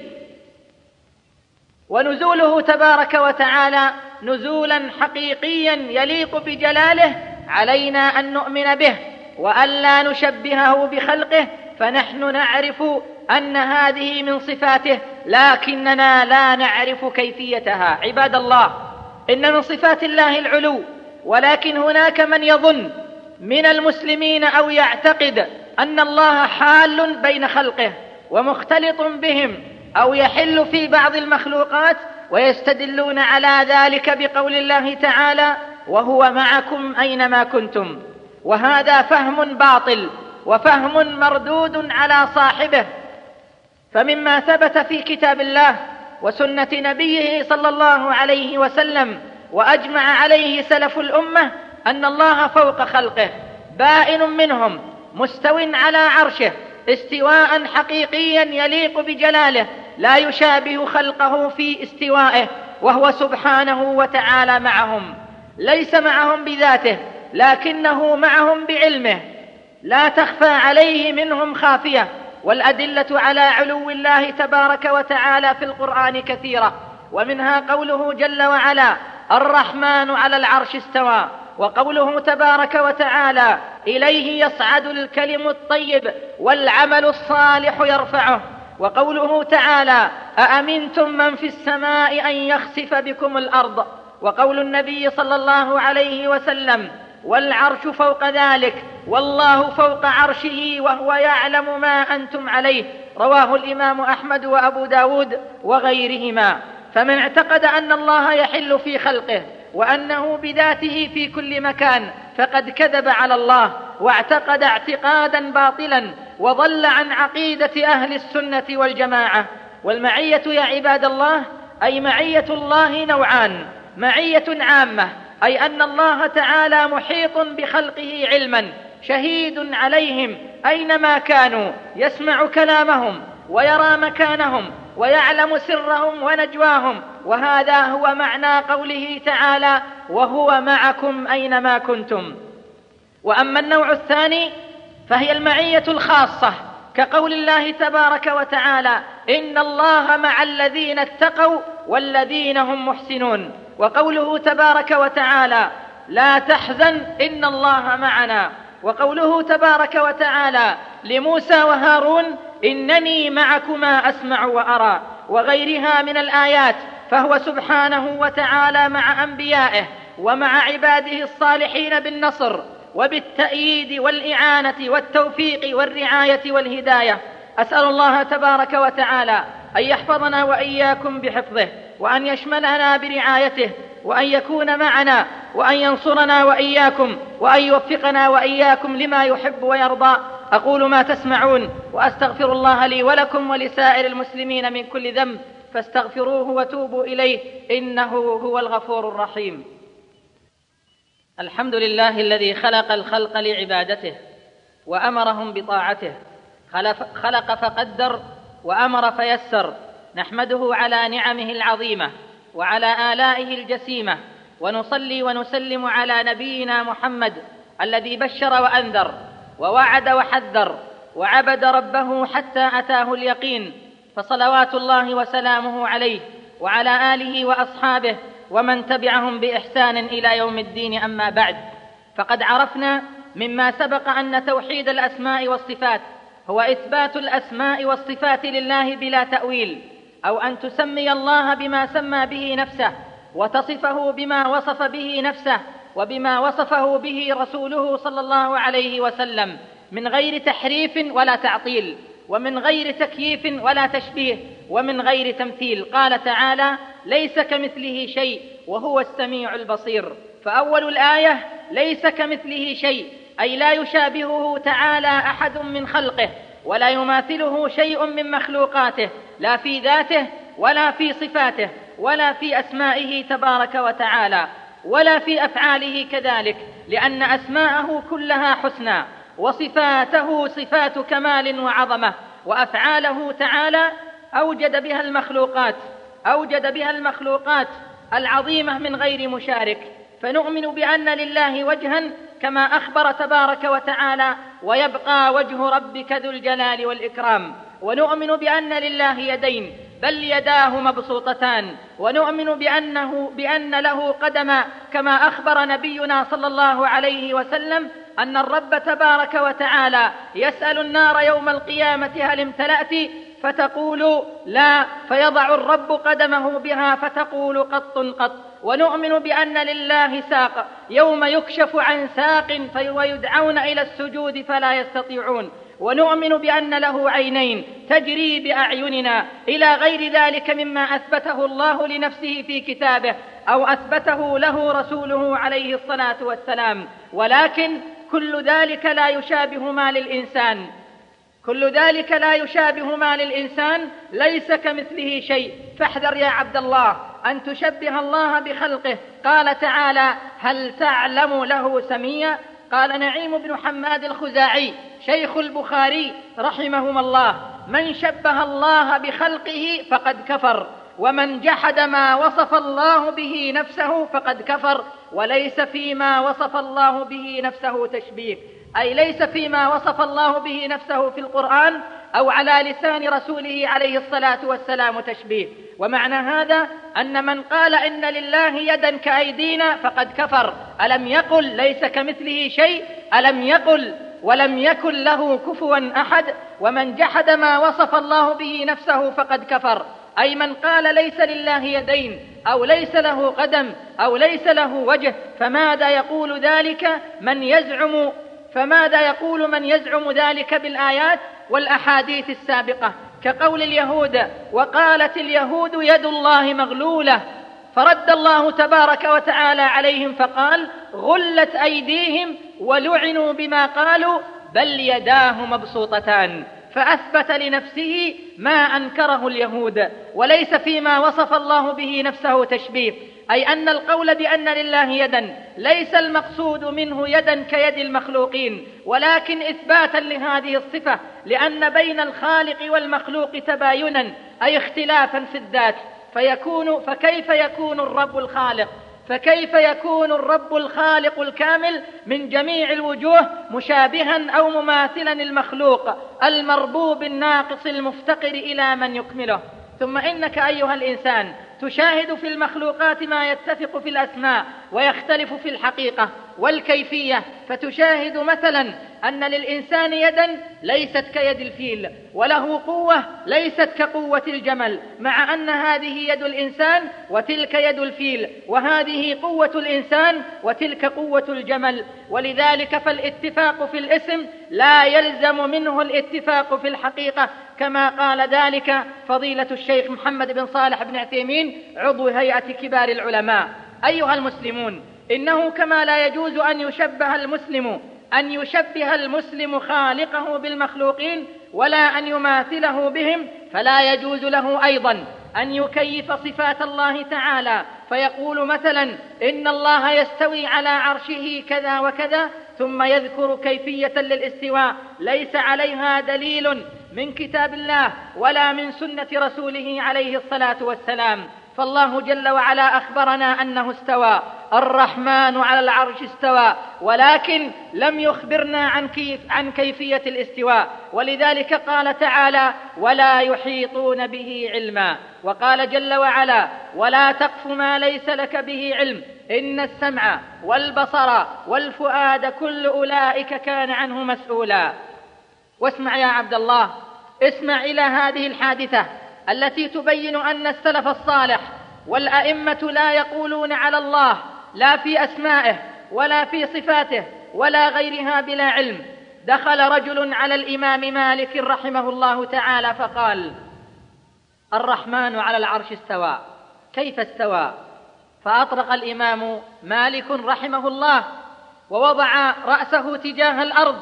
ونزوله تبارك وتعالى نزولا حقيقيا يليق بجلاله، علينا أن نؤمن به وألا نشبهه بخلقه، فنحن نعرف أن هذه من صفاته لكننا لا نعرف كيفيتها. عباد الله، إن من صفات الله العلو، ولكن هناك من يظن من المسلمين أو يعتقد أن الله حال بين خلقه ومختلط بهم، أو يحل في بعض المخلوقات، ويستدلون على ذلك بقول الله تعالى: وهو معكم أينما كنتم. وهذا فهم باطل وفهم مردود على صاحبه. فمما ثبت في كتاب الله وسنة نبيه صلى الله عليه وسلم وأجمع عليه سلف الأمة أن الله فوق خلقه، بائن منهم، مستو على عرشه استواء حقيقيا يليق بجلاله، لا يشابه خلقه في استوائه، وهو سبحانه وتعالى معهم، ليس معهم بذاته لكنه معهم بعلمه، لا تخفى عليه منهم خافية. والأدلة على علو الله تبارك وتعالى في القرآن كثيرة، ومنها قوله جل وعلا: الرحمن على العرش استوى. وقوله تبارك وتعالى: إليه يصعد الكلم الطيب والعمل الصالح يرفعه. وقوله تعالى: أأمنتم من في السماء أن يخسف بكم الأرض. وقول النبي صلى الله عليه وسلم: والعرش فوق ذلك والله فوق عرشه وهو يعلم ما أنتم عليه. رواه الإمام أحمد وأبو داود وغيرهما. فمن اعتقد أن الله يحل في خلقه وأنه بذاته في كل مكان فقد كذب على الله، واعتقد اعتقادا باطلا، وضل عن عقيدة أهل السنة والجماعة. والمعية يا عباد الله، أي معية الله نوعان: معية عامة، أي أن الله تعالى محيط بخلقه علما، شهيد عليهم أينما كانوا، يسمع كلامهم ويرى مكانهم ويعلم سرهم ونجواهم. وهذا هو معنى قوله تعالى: وهو معكم أينما كنتم. وأما النوع الثاني فهي المعية الخاصة، كقول الله تبارك وتعالى: إن الله مع الذين اتقوا والذين هم محسنون. وقوله تبارك وتعالى: لا تحزن إن الله معنا. وقوله تبارك وتعالى لموسى وهارون: إنني معكما أسمع وأرى، وغيرها من الآيات. فهو سبحانه وتعالى مع أنبيائه ومع عباده الصالحين بالنصر وبالتأييد والإعانة والتوفيق والرعاية والهداية. أسأل الله تبارك وتعالى أن يحفظنا وإياكم بحفظه، وأن يشملنا برعايته، وأن يكون معنا، وأن ينصرنا وإياكم، وأن يوفقنا وإياكم لما يحب ويرضى. أقول ما تسمعون، وأستغفر الله لي ولكم ولسائر المسلمين من كل ذنب، فاستغفروه وتوبوا إليه إنه هو الغفور الرحيم. الحمد لله الذي خلق الخلق لعبادته وأمرهم بطاعته، خلق فقدر وأمر فيسر. نحمده على نعمه العظيمة وعلى آلائه الجسيمة، ونصلي ونسلم على نبينا محمد الذي بشر وأنذر ووعد وحذر وعبد ربه حتى أتاه اليقين، فصلوات الله وسلامه عليه وعلى آله وأصحابه ومن تبعهم بإحسان إلى يوم الدين. أما بعد، فقد عرفنا مما سبق أن توحيد الأسماء والصفات هو إثبات الأسماء والصفات لله بلا تأويل، أو أن تسمي الله بما سمى به نفسه، وتصفه بما وصف به نفسه وبما وصفه به رسوله صلى الله عليه وسلم، من غير تحريف ولا تعطيل، ومن غير تكييف ولا تشبيه، ومن غير تمثيل. قال تعالى: ليس كمثله شيء وهو السميع البصير. فأول الآية: ليس كمثله شيء، أي لا يشابهه تعالى أحد من خلقه، ولا يماثله شيء من مخلوقاته، لا في ذاته ولا في صفاته ولا في أسمائه تبارك وتعالى ولا في أفعاله كذلك، لأن أسماءه كلها حسنى، وصفاته صفات كمال وعظمة، وأفعاله تعالى أوجد بها المخلوقات أوجد بها المخلوقات العظيمة من غير مشارك. فنؤمن بأن لله وجها كما أخبر تبارك وتعالى: ويبقى وجه ربك ذو الجلال والإكرام. ونؤمن بأن لله يدين، بل يداه مبسوطتان. ونؤمن بأنه بأن له قدما، كما أخبر نبينا صلى الله عليه وسلم أن الرب تبارك وتعالى يسأل النار يوم القيامة: هل امتلأت؟ فتقول: لا، فيضع الرب قدمه بها فتقول: قط قط. ونؤمن بأن لله ساق، يوم يكشف عن ساق ويدعون إلى السجود فلا يستطيعون. ونؤمن بأن له عينين تجري بأعيننا، إلى غير ذلك مما أثبته الله لنفسه في كتابه أو أثبته له رسوله عليه الصلاة والسلام. ولكن كل ذلك لا يشابه ما للإنسان كل ذلك لا يشابه ما للإنسان ليس كمثله شيء. فاحذر يا عبد الله أن تشبه الله بخلقه. قال تعالى: هل تعلم له سميا؟ قال نعيم بن حماد الخزاعي شيخ البخاري رحمهما الله: من شبه الله بخلقه فقد كفر، ومن جحد ما وصف الله به نفسه فقد كفر، وليس فيما وصف الله به نفسه تشبيه، أي ليس فيما وصف الله به نفسه في القرآن أو على لسان رسوله عليه الصلاة والسلام تشبيه. ومعنى هذا أن من قال إن لله يدا كأيدينا فقد كفر. ألم يقل ليس كمثله شيء؟ ألم يقل ولم يكن له كفوا أحد؟ ومن جحد ما وصف الله به نفسه فقد كفر، أي من قال ليس لله يدين أو ليس له قدم أو ليس له وجه. فماذا يقول ذلك من يزعم فماذا يقول من يزعم ذلك بالآيات والأحاديث السابقة، كقول اليهود: وقالت اليهود يد الله مغلولة، فرد الله تبارك وتعالى عليهم فقال: غلت أيديهم ولعنوا بما قالوا بل يداه مبسوطتان. فأثبت لنفسه ما أنكره اليهود، وليس فيما وصف الله به نفسه تشبيه، أي أن القول بأن لله يدا ليس المقصود منه يدا كيد المخلوقين، ولكن إثباتا لهذه الصفة، لأن بين الخالق والمخلوق تباينا، أي اختلافا في الذات. فيكون فكيف يكون الرب الخالق فكيف يكون الرب الخالق الكامل من جميع الوجوه مشابها أو مماثلا المخلوق المربوب الناقص المفتقر إلى من يكمله؟ ثم إنك أيها الإنسان تشاهد في المخلوقات ما يتفق في الأسماء ويختلف في الحقيقة، والكيفية، فتشاهد مثلا أن للإنسان يدا ليست كيد الفيل، وله قوة ليست كقوة الجمل، مع أن هذه يد الإنسان وتلك يد الفيل، وهذه قوة الإنسان وتلك قوة الجمل. ولذلك فالاتفاق في الاسم لا يلزم منه الاتفاق في الحقيقة، كما قال ذلك فضيلة الشيخ محمد بن صالح بن عثيمين عضو هيئة كبار العلماء. أيها المسلمون، إنه كما لا يجوز أن يشبه المسلم أن يشبه المسلم خالقه بالمخلوقين ولا أن يماثله بهم، فلا يجوز له أيضا أن يكيف صفات الله تعالى فيقول مثلا إن الله يستوي على عرشه كذا وكذا، ثم يذكر كيفية للاستواء ليس عليها دليل من كتاب الله ولا من سنة رسوله عليه الصلاة والسلام. فالله جل وعلا أخبرنا أنه استوى، الرحمن على العرش استوى، ولكن لم يخبرنا عن, كيف عن كيفية الاستواء. ولذلك قال تعالى ولا يحيطون به علما، وقال جل وعلا ولا تقف ما ليس لك به علم إن السمع والبصر والفؤاد كل أولئك كان عنه مسؤولا. واسمع يا عبد الله، اسمع إلى هذه الحادثة التي تبين أن السلف الصالح والأئمة لا يقولون على الله لا في أسمائه ولا في صفاته ولا غيرها بلا علم. دخل رجل على الإمام مالك رحمه الله تعالى فقال الرحمن على العرش استوى، كيف استوى؟ فأطرق الإمام مالك رحمه الله ووضع رأسه تجاه الأرض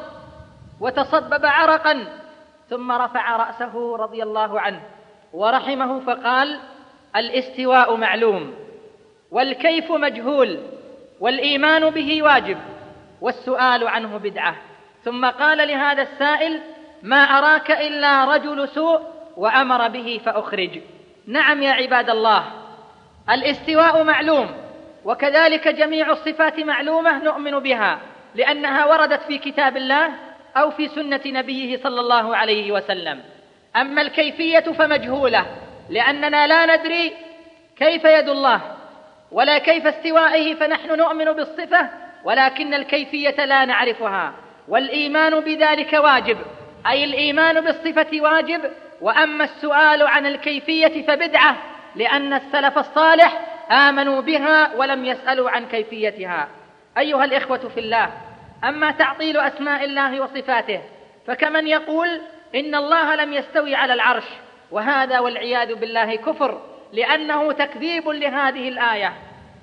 وتصبب عرقا، ثم رفع رأسه رضي الله عنه ورحمه فقال الاستواء معلوم والكيف مجهول والإيمان به واجب والسؤال عنه بدعة. ثم قال لهذا السائل ما أراك إلا رجل سوء وأمر به فأخرج. نعم يا عباد الله، الاستواء معلوم، وكذلك جميع الصفات معلومة نؤمن بها لأنها وردت في كتاب الله أو في سنة نبيه صلى الله عليه وسلم. أما الكيفية فمجهولة لأننا لا ندري كيف يد الله ولا كيف استوائه، فنحن نؤمن بالصفة ولكن الكيفية لا نعرفها. والإيمان بذلك واجب، أي الإيمان بالصفة واجب، وأما السؤال عن الكيفية فبدعة، لأن السلف الصالح آمنوا بها ولم يسألوا عن كيفيتها. أيها الإخوة في الله، أما تعطيل أسماء الله وصفاته فكمن يقول إن الله لم يستوي على العرش، وهذا والعياذ بالله كفر لأنه تكذيب لهذه الآية.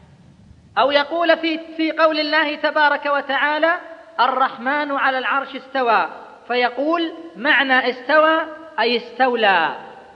أو يقول في, في قول الله تبارك وتعالى الرحمن على العرش استوى، فيقول معنى استوى أي استولى،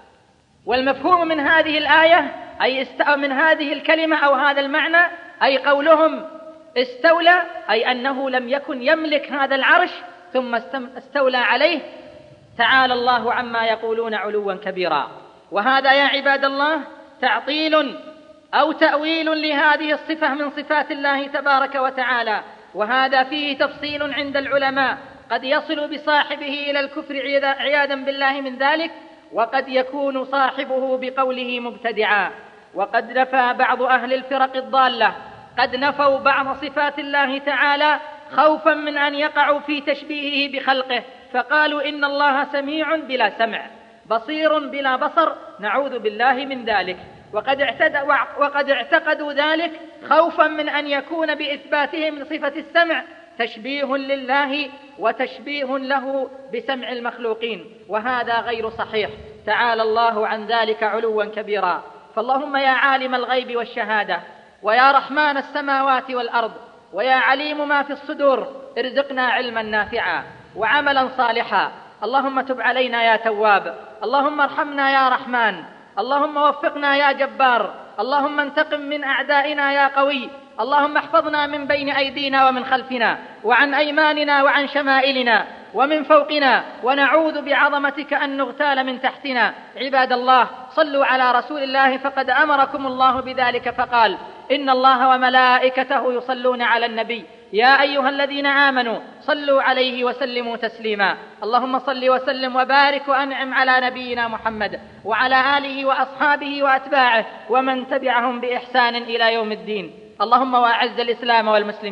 والمفهوم من هذه الآية أي استوى من هذه الكلمة أو هذا المعنى أي قولهم استولى أي أنه لم يكن يملك هذا العرش ثم استولى عليه. تعالى الله عما يقولون علوا كبيرا. وهذا يا عباد الله تعطيل أو تأويل لهذه الصفة من صفات الله تبارك وتعالى، وهذا فيه تفصيل عند العلماء، قد يصل بصاحبه إلى الكفر عياذا بالله من ذلك، وقد يكون صاحبه بقوله مبتدعا. وقد نفى بعض أهل الفرق الضالة قد نفوا بعض صفات الله تعالى خوفا من أن يقعوا في تشبيهه بخلقه، فقالوا إن الله سميع بلا سمع، بصير بلا بصر، نعوذ بالله من ذلك. وقد اعتد وقد اعتقدوا ذلك خوفا من أن يكون بإثباتهم لصفة السمع تشبيه لله وتشبيه له بسمع المخلوقين، وهذا غير صحيح، تعالى الله عن ذلك علوا كبيرا. فاللهم يا عالم الغيب والشهادة ويا رحمن السماوات والأرض ويا عليم ما في الصدور، ارزقنا علما نافعا وعملا صالحا. اللهم تب علينا يا تواب، اللهم ارحمنا يا رحمن، اللهم وفقنا يا جبار، اللهم انتقم من أعدائنا يا قوي، اللهم احفظنا من بين أيدينا ومن خلفنا وعن أيماننا وعن شمائلنا ومن فوقنا، ونعوذ بعظمتك أن نغتال من تحتنا. عباد الله، صلوا على رسول الله فقد أمركم الله بذلك فقال إن الله وملائكته يصلون على النبي يا أيها الذين آمنوا صلوا عليه وسلموا تسليما. اللهم صل وسلم وبارك وأنعم على نبينا محمد وعلى آله وأصحابه وأتباعه ومن تبعهم بإحسان إلى يوم الدين. اللهم وأعز الإسلام والمسلمين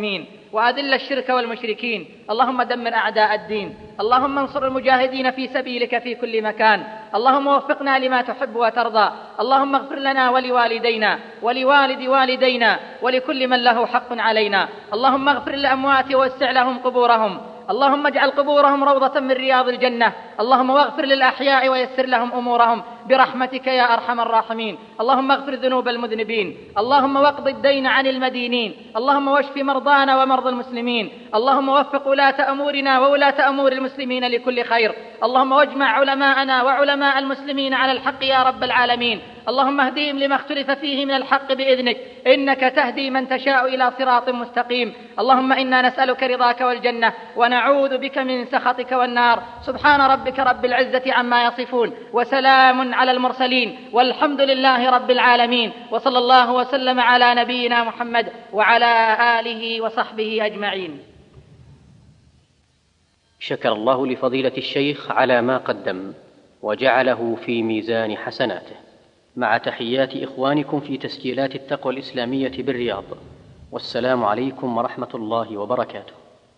وأذل الشرك والمشركين. اللهم دمر أعداء الدين. اللهم انصر المجاهدين في سبيلك في كل مكان. اللهم وفقنا لما تحب وترضى. اللهم اغفر لنا ولوالدينا ولوالد والدينا ولكل من له حق علينا. اللهم اغفر للأموات ووسع لهم قبورهم. اللهم اجعل قبورهم روضة من رياض الجنة. اللهم واغفر للأحياء ويسر لهم أمورهم برحمتك يا أرحم الراحمين. اللهم اغفر ذنوب المذنبين. اللهم واقض الدين عن المدينين. اللهم واشف مرضانا ومرضى المسلمين. اللهم وفق ولاة أمورنا وولاة أمور المسلمين لكل خير. اللهم واجمع علماءنا وعلماء المسلمين على الحق يا رب العالمين. اللهم اهديهم لما اختلف فيه من الحق بإذنك، إنك تهدي من تشاء إلى صراط مستقيم. اللهم إنا نسألك رضاك والجنة ونعوذ بك من سخطك والنار. سبحان ربك رب العزة عما يصفون وسلام على المرسلين والحمد لله رب العالمين، وصلى الله وسلم على نبينا محمد وعلى آله وصحبه أجمعين. شكر الله لفضيلة الشيخ على ما قدم وجعله في ميزان حسناته، مع تحيات إخوانكم في تسجيلات التقوى الإسلامية بالرياض، والسلام عليكم ورحمة الله وبركاته.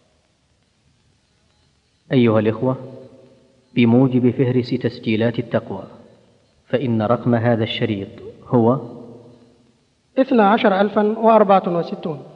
أيها الإخوة، بموجب فهرس تسجيلات التقوى فإن رقم هذا الشريط هو اثنا عشر ألفا وأربعة وستون.